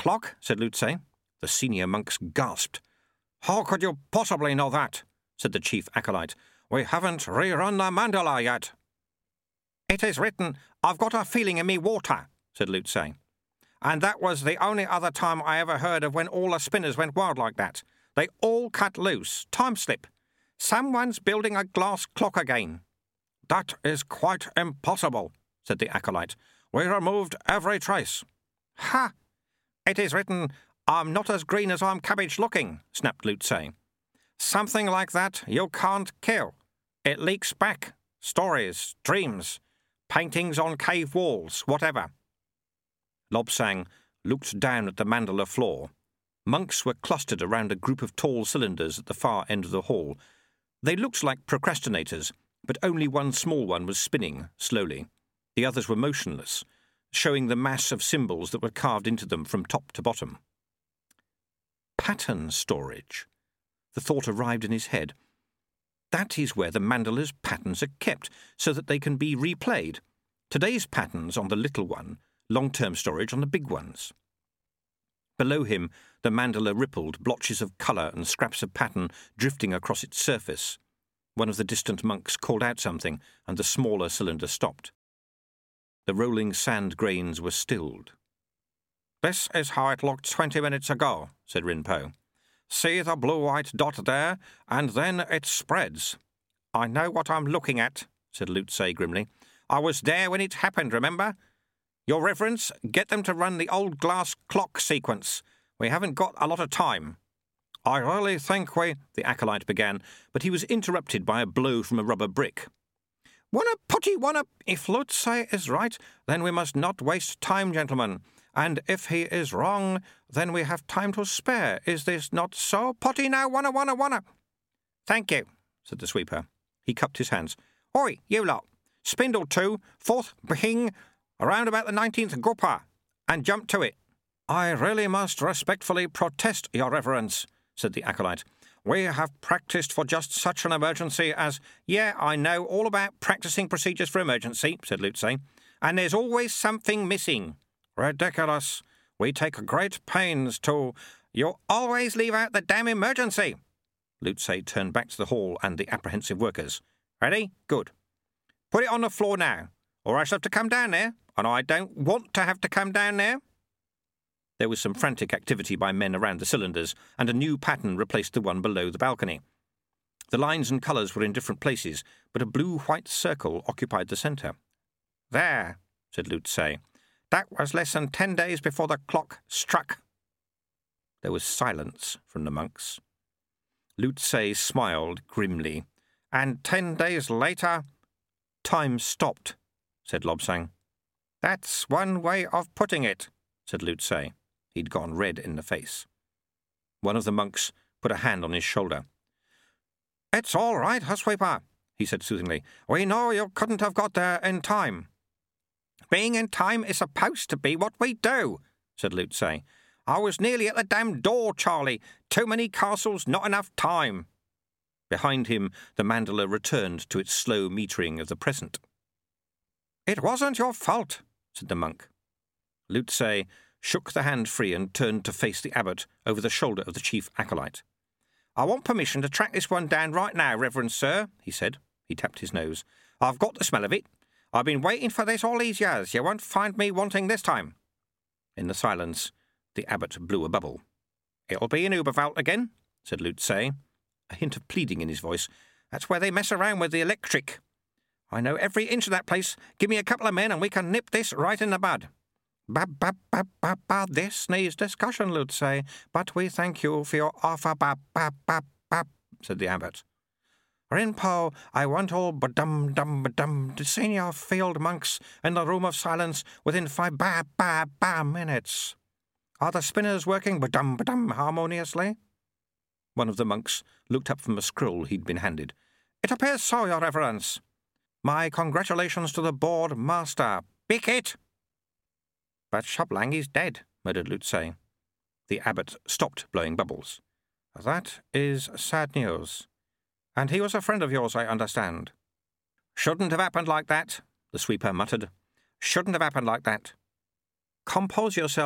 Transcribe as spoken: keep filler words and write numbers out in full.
clock, said Lutze. The senior monks gasped. How could you possibly know that? Said the chief acolyte. We haven't rerun the mandala yet. It is written, I've got a feeling in me water, said Lutze. And that was the only other time I ever heard of when all the spinners went wild like that. They all cut loose. Time slip. Someone's building a glass clock again. That is quite impossible, said the acolyte. We removed every trace. Ha! It is written, I'm not as green as I'm cabbage looking, snapped Lutze. Something like that you can't kill. It leaks back. Stories, dreams, paintings on cave walls, whatever. Lobsang looked down at the mandala floor. Monks were clustered around a group of tall cylinders at the far end of the hall. They looked like procrastinators, but only one small one was spinning, slowly. The others were motionless, showing the mass of symbols that were carved into them from top to bottom. Pattern storage. The thought arrived in his head. That is where the mandala's patterns are kept, so that they can be replayed. Today's patterns on the little one, long-term storage on the big ones. Below him, the mandala rippled, blotches of colour and scraps of pattern drifting across its surface. One of the distant monks called out something, and the smaller cylinder stopped. The rolling sand grains were stilled. This is how it looked twenty minutes ago, said Rinpo. See the blue-white dot there, and then it spreads. I know what I'm looking at, said Lutze grimly. I was there when it happened, remember? Your Reverence, get them to run the old glass clock sequence. We haven't got a lot of time. I really think we... the acolyte began, but he was interrupted by a blow from a rubber brick. Wanna putty wanna... If Lutze is right, then we must not waste time, gentlemen. And if he is wrong, then we have time to spare. Is this not so? Potty now, wanna, wanna, wanna. Thank you, said the sweeper. He cupped his hands. Oi, you lot. Spindle two, fourth bing, around about the nineteenth gupa, and jump to it. I really must respectfully protest, Your Reverence, said the acolyte. We have practised for just such an emergency as... Yeah, I know all about practising procedures for emergency, said Lutze. And there's always something missing. Ridiculous. We take great pains to... You always leave out the damn emergency. Lutze turned back to the hall and the apprehensive workers. Ready? Good. Put it on the floor now, or I shall have to come down there, and I don't want to have to come down there. There was some frantic activity by men around the cylinders, and a new pattern replaced the one below the balcony. The lines and colours were in different places, but a blue-white circle occupied the centre. There, said Lutze. That was less than ten days before the clock struck. There was silence from the monks. Lutze smiled grimly. And ten days later... Time stopped, said Lobsang. That's one way of putting it, said Lutze. He'd gone red in the face. One of the monks put a hand on his shoulder. It's all right, Housekeeper, he said soothingly. We know you couldn't have got there in time. Being in time is supposed to be what we do, said Lutze. I was nearly at the damn door, Charlie. Too many castles, not enough time. Behind him, the mandala returned to its slow metering of the present. It wasn't your fault, said the monk. Lutze shook the hand free and turned to face the abbot over the shoulder of the chief acolyte. I want permission to track this one down right now, Reverend Sir, he said. He tapped his nose. I've got the smell of it. I've been waiting for this all these years. You won't find me wanting this time. In the silence, the abbot blew a bubble. It'll be in Uberwald again, said Lutze, a hint of pleading in his voice. That's where they mess around with the electric. I know every inch of that place. Give me a couple of men and we can nip this right in the bud. Ba ba ba ba ba. This needs discussion, Lutze, but we thank you for your offer. Ba ba ba ba, said the abbot. Rinpo, I want all ba-dum dum ba-dum the senior field monks in the room of silence within five ba ba ba minutes. Are the spinners working ba-dum ba-dum harmoniously? One of the monks looked up from a scroll he'd been handed. It appears so, Your Reverence. My congratulations to the board master. Pick it! But Shublang is dead, murmured Lutze. The abbot stopped blowing bubbles. That is sad news. And he was a friend of yours, I understand. Shouldn't have happened like that, the sweeper muttered. Shouldn't have happened like that. Compose yourself.